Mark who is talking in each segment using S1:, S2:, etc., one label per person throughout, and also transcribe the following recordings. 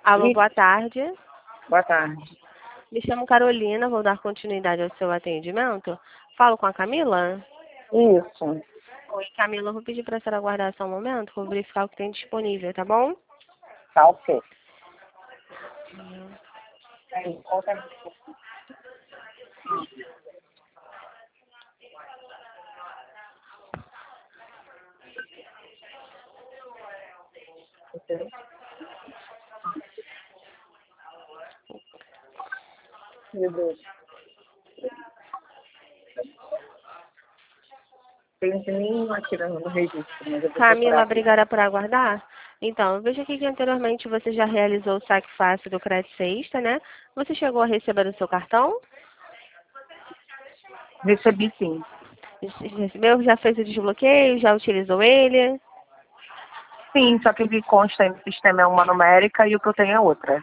S1: Alô, boa tarde.
S2: Boa tarde.
S1: Me chamo Carolina, vou dar continuidade ao seu atendimento. Falo com a Camila?
S2: Isso.
S1: Oi, Camila, eu vou pedir para a senhora aguardar só um momento, vou verificar o que tem disponível, tá bom?
S2: Tá ok. Aí, conta. Meu Deus. Tem nenhum aqui no registro, mas eu vou
S1: Camila,
S2: procurar aqui.
S1: obrigada por aguardar. Então, eu vejo aqui que anteriormente você já realizou o saque fácil do Crédito Sexta, né? Você chegou a receber o seu cartão?
S2: Recebi sim.
S1: Recebeu? Já fez o desbloqueio? Já utilizou ele?
S2: Sim, só que o que consta aí no sistema é uma numérica e o que eu tenho é outra.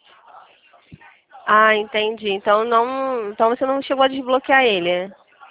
S1: Ah, entendi. Então você não chegou a desbloquear ele.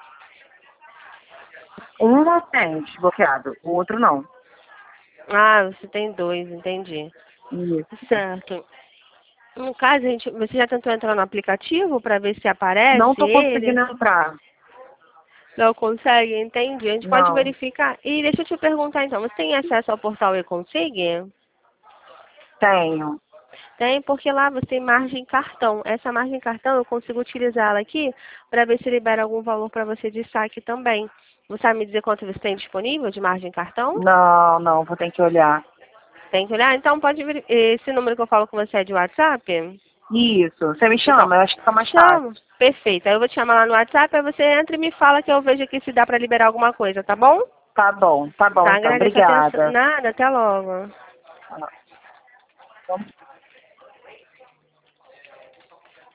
S2: Um não tem desbloqueado, o outro não.
S1: Ah, você tem dois, entendi.
S2: Isso.
S1: Certo. No caso, você já tentou entrar no aplicativo para ver se aparece
S2: Não tô
S1: ele?
S2: conseguindo entrar.
S1: Não consegue? Entendi. A gente pode
S2: Não.
S1: verificar. E deixa eu te perguntar então, você tem acesso ao portal e-Consig?
S2: Tenho.
S1: Tem, porque lá você tem margem cartão. Essa margem cartão eu consigo utilizá-la aqui para ver se libera algum valor para você de saque também. Você sabe me dizer quanto você tem disponível de margem cartão?
S2: Não, vou ter que olhar.
S1: Tem que olhar? Então pode ver. Esse número que eu falo com você é de WhatsApp?
S2: Isso. Você me
S1: Então,
S2: chama, eu acho que fica mais fácil.
S1: chamo. Perfeito. Aí eu vou te chamar lá no WhatsApp, aí você entra e me fala que eu vejo aqui se dá para liberar alguma coisa, tá bom?
S2: Tá bom
S1: Tá,
S2: então.
S1: agradeço a atenção.
S2: Obrigada.
S1: Nada, até logo.
S2: Vamos